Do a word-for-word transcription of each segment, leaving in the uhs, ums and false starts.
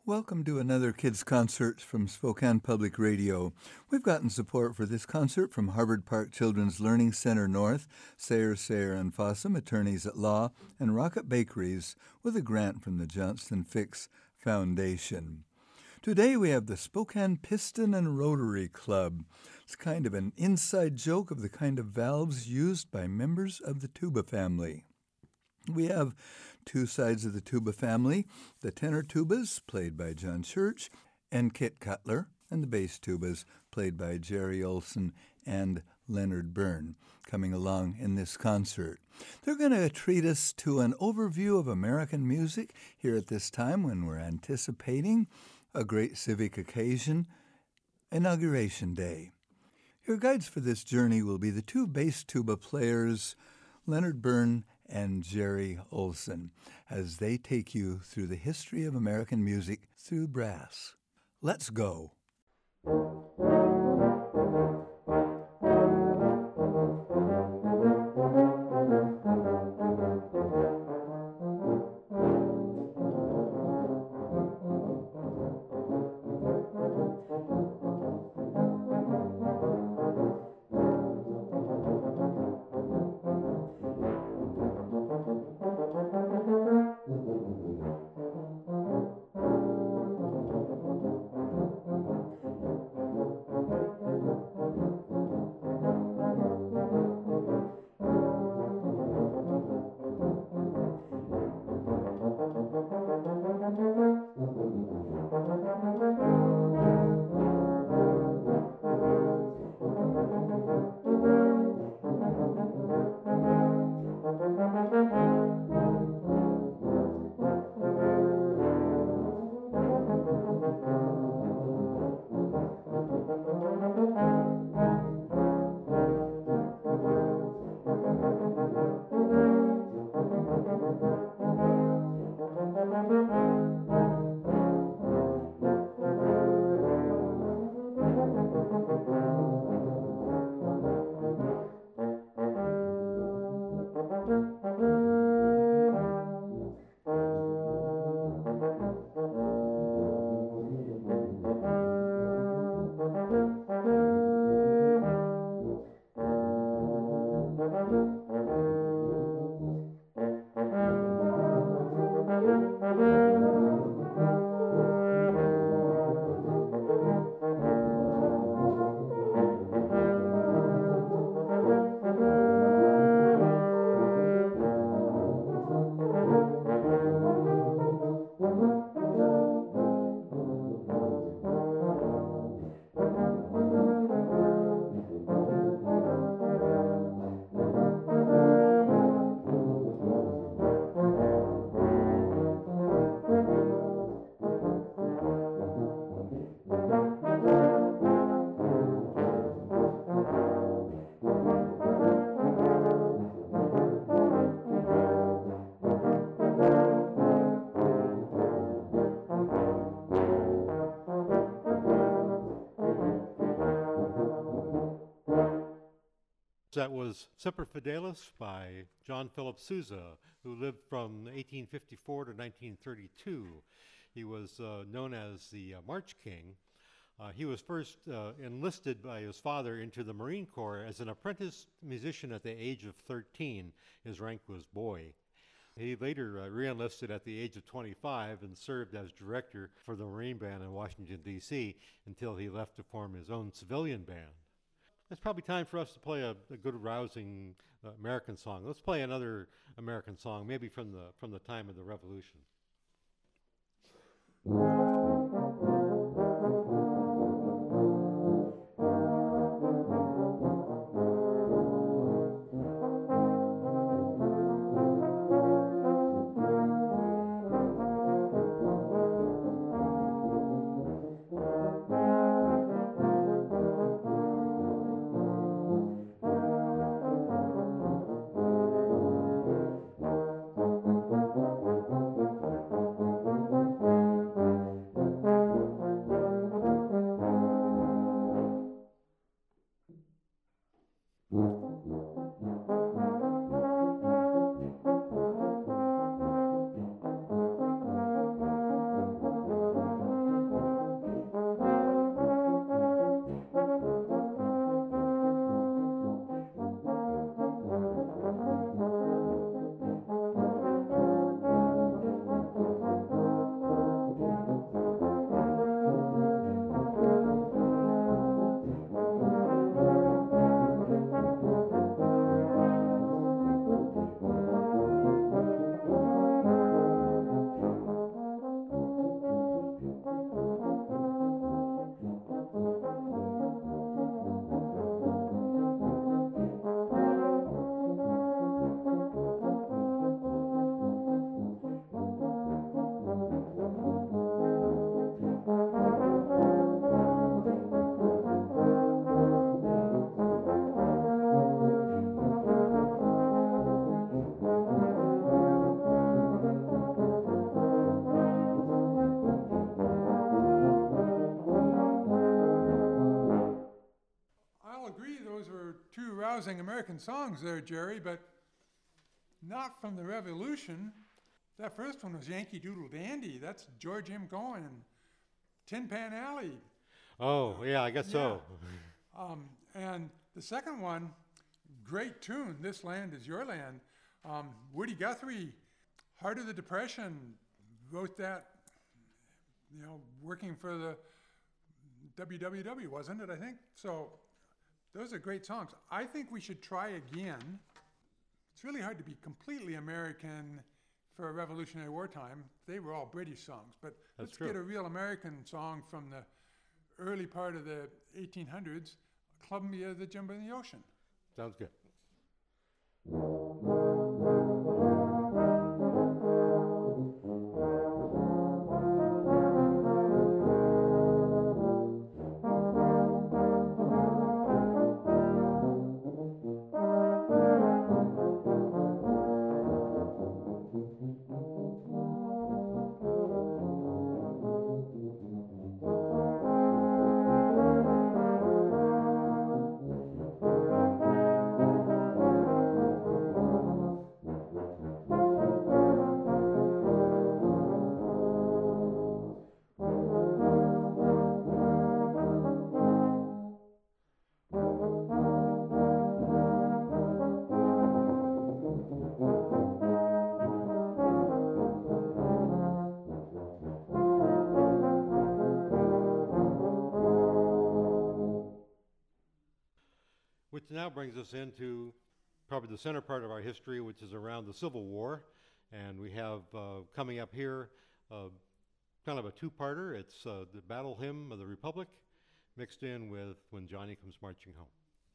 Welcome to another Kids Concerts from Spokane Public Radio. We've gotten support for this concert from Harvard Park Children's Learning Center North, Sayer, Sayer and Fossum, attorneys at law, and Rocket Bakeries with a grant from the Johnston Fix Foundation. Today we have the Spokane Piston and Rotary Club. It's kind of an inside joke of the kind of valves used by members of the tuba family. We have two sides of the tuba family, the tenor tubas, played by John Church, and Kit Cutler, and the bass tubas, played by Jerry Olson and Leonard Byrne, coming along in this concert. They're going to treat us to an overview of American music here at this time when we're anticipating a great civic occasion, Inauguration Day. Your guides for this journey will be the two bass tuba players, Leonard Byrne and Jerry Olson, as they take you through the history of American music through brass. Let's go. That was Semper Fidelis by John Philip Sousa, who lived from eighteen fifty-four to nineteen thirty-two. He was uh, known as the uh, March King. Uh, he was first uh, enlisted by his father into the Marine Corps as an apprentice musician at the age of thirteen. His rank was boy. He later uh, re-enlisted at the age of twenty-five and served as director for the Marine Band in Washington, D C until he left to form his own civilian band. It's probably time for us to play a, a good, rousing uh, American song. Let's play another American song, maybe from the from the time of the Revolution. rousing American songs there, Jerry, but not from the Revolution. That first one was Yankee Doodle Dandy. That's George M. Cohen and Tin Pan Alley. Oh, yeah, I guess so. Um, and the second one, great tune, This Land Is Your Land. Um, Woody Guthrie, Heart of the Depression, wrote that, you know, working for the W W W, wasn't it, I think? So those are great songs. I think we should try again. It's really hard to be completely American for a Revolutionary War time. They were all British songs. But That's let's true. get a real American song from the early part of the eighteen hundreds, Club Me of the Jump in the Ocean. Sounds good. Which now brings us into probably the center part of our history, which is around the Civil War. And we have uh, coming up here uh, kind of a two-parter. It's uh, the Battle Hymn of the Republic mixed in with When Johnny Comes Marching Home.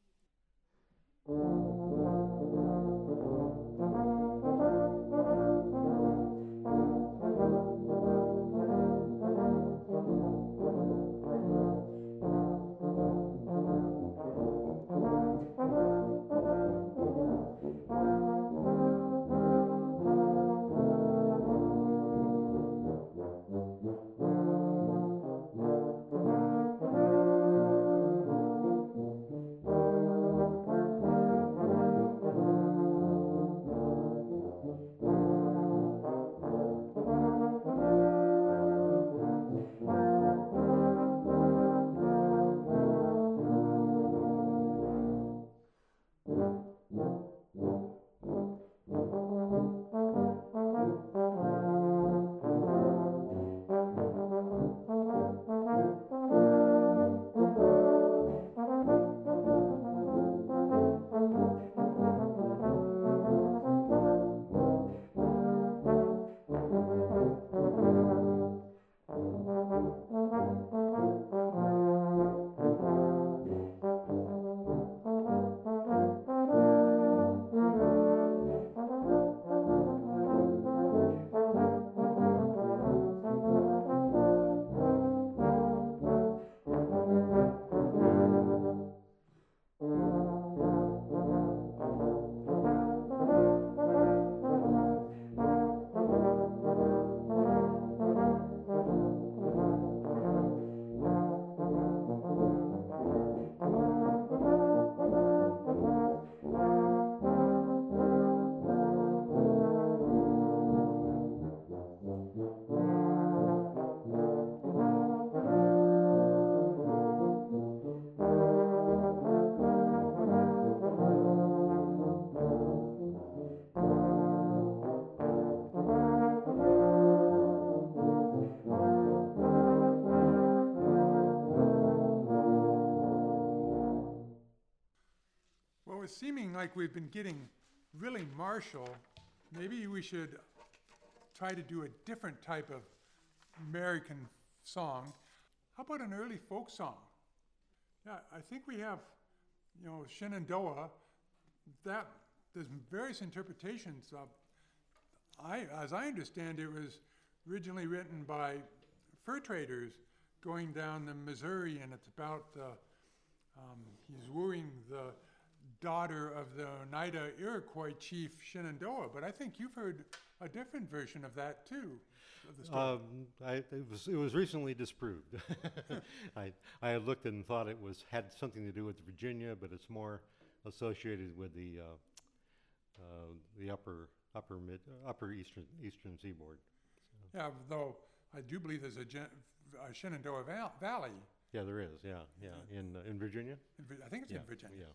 Well, it's seeming like we've been getting really martial. Maybe we should try to do a different type of American song. How about an early folk song? Yeah, I think we have, you know, Shenandoah. That there's various interpretations of. I, as I understand, it was originally written by fur traders going down the Missouri, and it's about uh, um, he's wooing the daughter of the Oneida Iroquois chief Shenandoah. But I think you've heard a different version of that too. Of the story. Um, I, it was it was recently disproved. I I had looked and thought it was had something to do with Virginia, but it's more associated with the uh, uh, the upper upper mid uh, upper eastern eastern seaboard. So. Yeah, though I do believe there's a, gen- a Shenandoah val- Valley. Yeah, there is. Yeah, yeah, in uh, in Virginia. In, Vir- I think it's yeah, in Virginia. Yeah.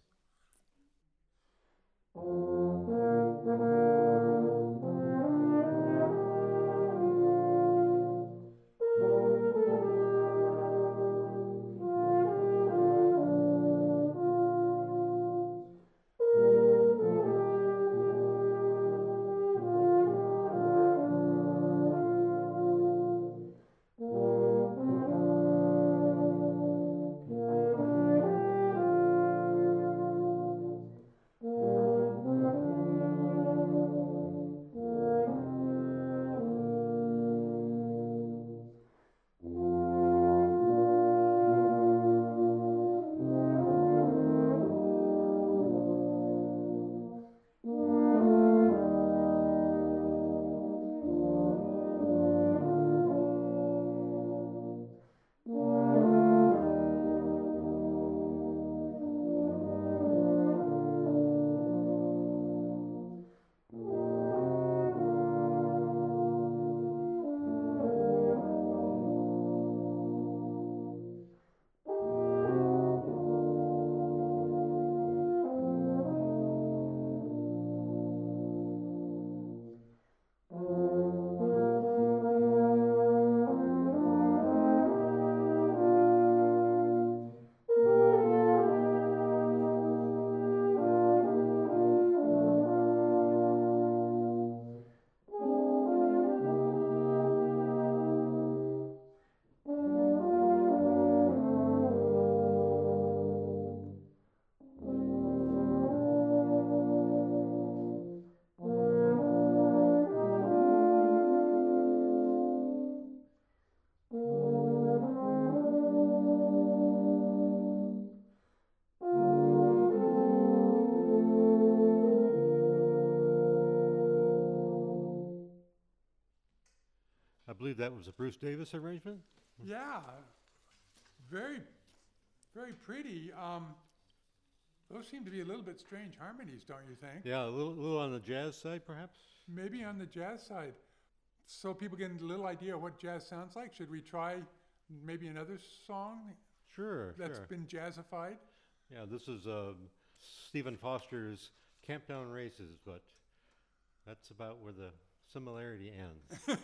I believe that was a Bruce Davis arrangement. Yeah, very, very pretty. Um, those seem to be a little bit strange harmonies, don't you think? Yeah, a little, little on the jazz side, perhaps. Maybe on the jazz side. So people get a little idea of what jazz sounds like. Should we try maybe another song Sure, that's sure. been jazzified? Yeah, this is uh, Stephen Foster's Camptown Races, but that's about where the similarity ends.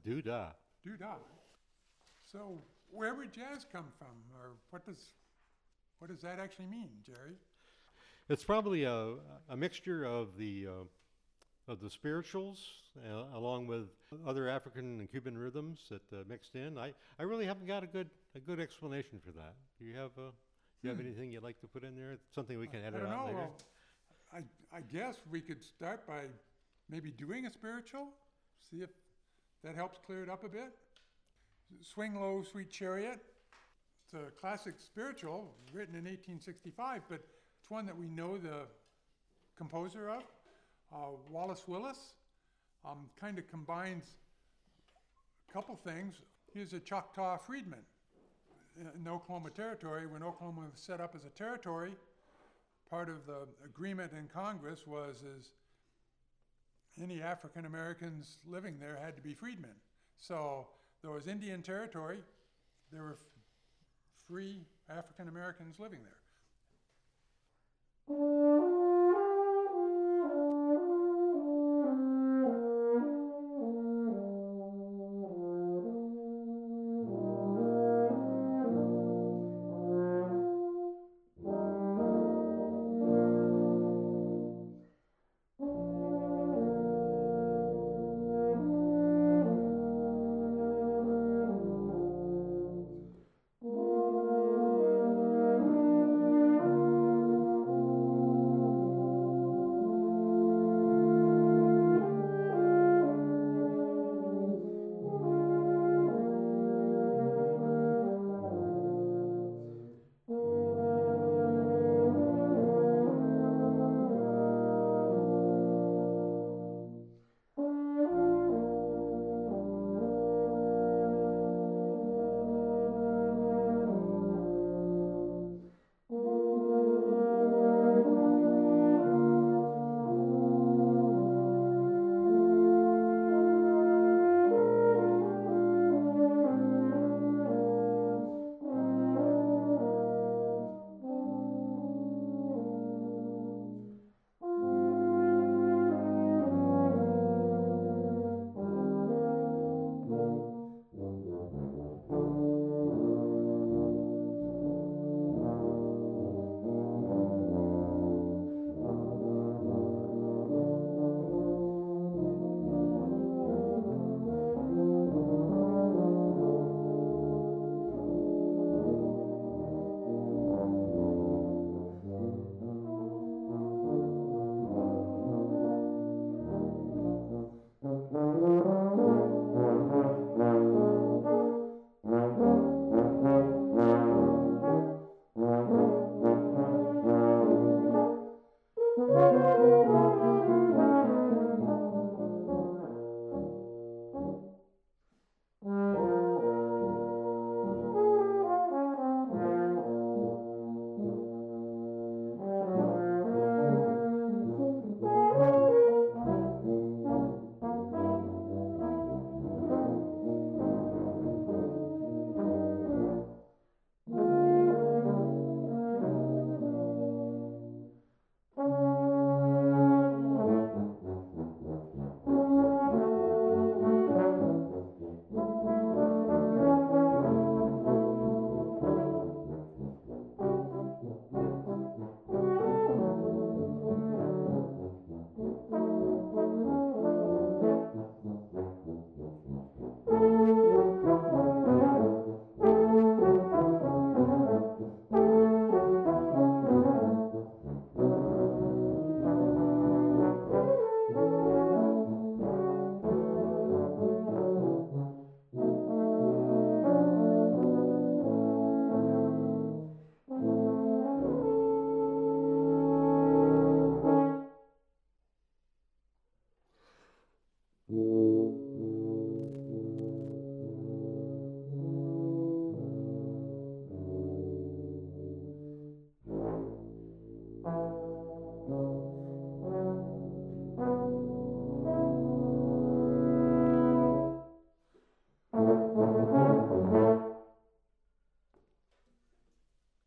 Doo-dah. Doo-dah. So where would jazz come from, or what does what does that actually mean, Jerry? It's probably a, a mixture of the uh, of the spirituals, uh, along with other African and Cuban rhythms that uh, mixed in. I, I really haven't got a good a good explanation for that. Do you have uh, do you have Hmm. anything you'd like to put in there? Something we can I edit don't out know. later. Well, I I guess we could start by maybe doing a spiritual, see if that helps clear it up a bit. Swing Low, Sweet Chariot. It's a classic spiritual written in eighteen sixty-five, but it's one that we know the composer of, uh, Wallace Willis. Um, kind of combines a couple things. He was a Choctaw freedman in Oklahoma Territory. When Oklahoma was set up as a territory, part of the agreement in Congress was is any African Americans living there had to be freedmen. So there was Indian Territory. There were f- free African Americans living there.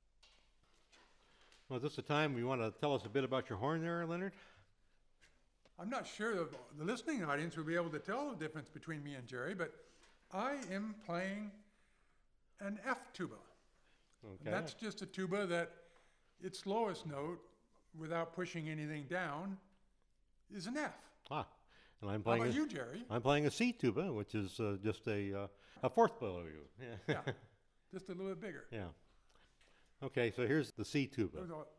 Well, is this the time you want to tell us a bit about your horn there, Leonard? I'm not sure the, the listening audience will be able to tell the difference between me and Jerry, but I am playing an F tuba. Okay. And that's just a tuba that its lowest note, without pushing anything down, is an F. Ah, and I'm How playing. about a, you, Jerry? I'm playing a C tuba, which is uh, just a uh, a fourth below you. Yeah. Yeah, just a little bit bigger. Yeah. Okay, so here's the C tuba. Those are-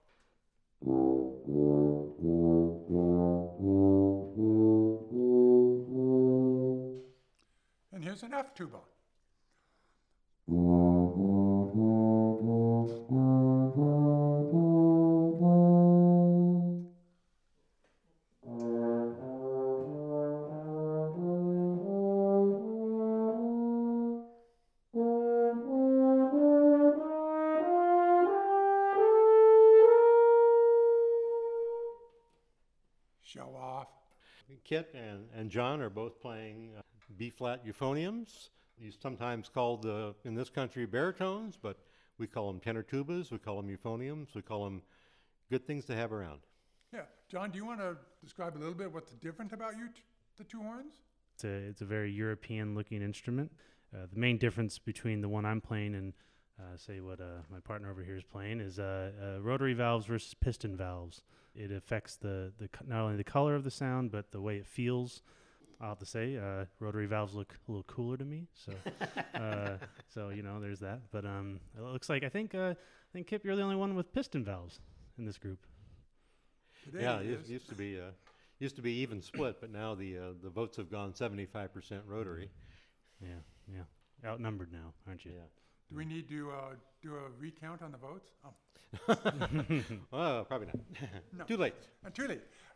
And here's an F tuba. Show off. Kit and, and John are both playing uh, B-flat euphoniums. These sometimes called, uh, in this country, baritones, but we call them tenor tubas, we call them euphoniums, we call them good things to have around. Yeah, John, do you want to describe a little bit what's different about you, t- the two horns? It's a, it's a very European-looking instrument. Uh, the main difference between the one I'm playing and, uh, say, what uh, my partner over here is playing is uh, uh, rotary valves versus piston valves. It affects the, the co- not only the color of the sound, but the way it feels. I'll have to say, uh, rotary valves look a little cooler to me. So, uh, so you know, there's that. But um, it looks like I think uh, I think Kip, you're the only one with piston valves in this group. Today Yeah, it it is. used to be uh, used to be even split, but now the uh, the votes have gone seventy-five percent rotary. Yeah, yeah. Outnumbered now, aren't you? Yeah. Do we need to uh, do a recount on the votes? Oh, Well, probably not. No. Too late. uh, too late.